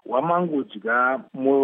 Wamangudya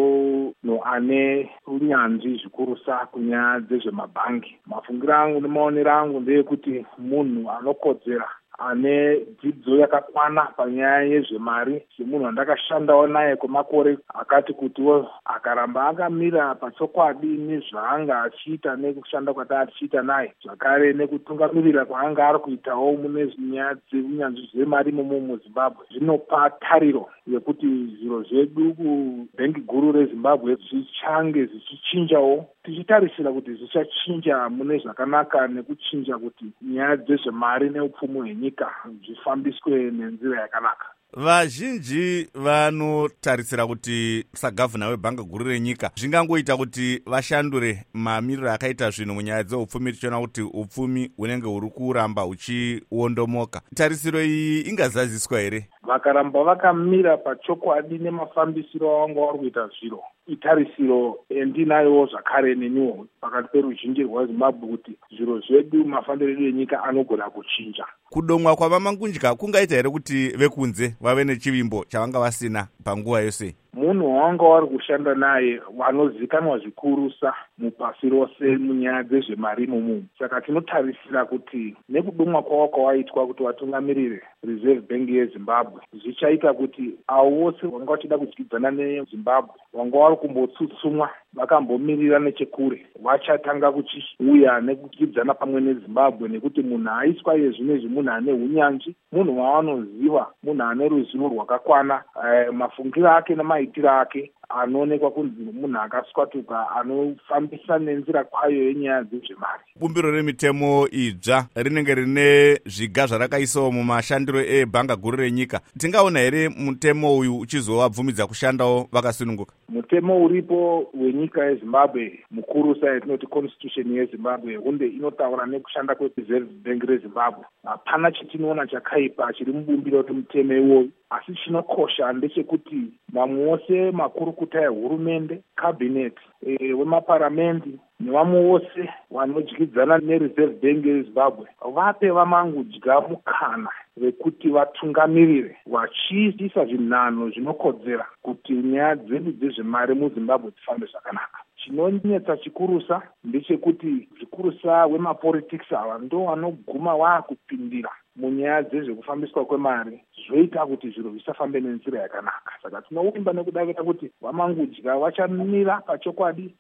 munhu ane unyanzvi zvikurusa kunyaya dzezvemabhangi. Mafungiro angu nemaonero angu ndeyekuti munhu anokodzera ane dzidzo yakakwana panyaya yezvemari, semunhu wandakashandawo naye kwemakore akati kutiwo, akaramba akamira pachokwadi nezvaanga achiita nekushanda kwatanga tichiita naye, zvakare nekutungamirira kwaanga ari kuitawo mune nyaya dzeunyanzvi zvemari mumo muZimbabwe, zvinopa tariro yekuti zviro zvedu kubhengi guru reZimbabwe zvichange zvichichinjawo, tichitarisira kuti zvichachinja mune zvakanaka nekuchinja kuti nyaya dzezvemari neupfumi hwenyika zvifambiswe nenzira yakanaka. Vazhinji vanotarisira kuti sagavhuna webhanga guru renyika zvingangoita kuti vashandure mamiriro akaita zvinhu munyaya dzeupfumi, tichiona kuti upfumi hunenge huri kuramba huchiondomoka. Tarisiro iyi ingazaziswa here? Vakaramba vakamira pachokwadi nemafambisiro avanga vari kuita zviro, itarisiro endinayowo zvakare neniwo pakati peruzhinji rwaZimbabwe kuti zviro zvedu mafambiro edu enyika anogona kuchinja. Kudomwa kwavamangudya kungaita here kuti vekunze vave nechivimbo chavanga vasina panguva yose? Munhu wanga wari kushanda naye wanozikanwa zvikurusa mupasi rose munyaya dzezvemari mumu. Saka tinotarisira kuti nekudomwa kwavo kwawaitwa kuti watungamirire Reserve Bank yeZimbabwe zvichaita kuti avo vose vanga vachida kudyidzana neZimbabwe, vanga vari kumbotsutsumwa vakambomirira nechekure, vachatanga kuchiuya nekudyidzana pamwe neZimbabwe, nekuti munhu aiswa yezvinezvi munhu ane unyanzvi, munhu wavanoziva, munhu ane ruzivo rwakakwana, mafungiro ake nemaitiro ake anoonekwa kunzi munhu akaswatuka anofambisa nenzira kwayo yenyaya dzezvemari. Bumbiro remitemo idzva rinenge rine zviga zvarakaisawo mumashandiro ebhanga guru renyika. Tingaona here mutemo uyu uchizovabvumidza kushandawo vakasununguka? Mutemo uripo wenyika yeZimbabwe mukurusa yatinoti constitution yeZimbabwe hunde inotaura nekushanda kweReserve Bank reZimbabwe. Hapana chatinoona chakaipa chiri mubumbiro remutemo iwoyu, asi chinokosha ndechekuti mamwe ose makurukuta ehurumende, cabinet, wemaparamendi nevamwe vose vanodyidzana neReserve Bank yeZimbabwe vape vamangudya mukana wekuti vatungamirire vachiisa zvinhanho zvinokodzera kuti nyaya dzedu dzezvemari muZimbabwe dzifambe zvakanaka. Chinonetsa chikurusa ndechekuti zvikurusa wemapolitics ava ndo vanoguma vakupindira munyaya dzezvekufambiswa kwemari, zvoita kuti zviro zvisafambe nenzira yakanaka. Saka tinovimba nekuda kuti vamangudya vachamira pachokwadi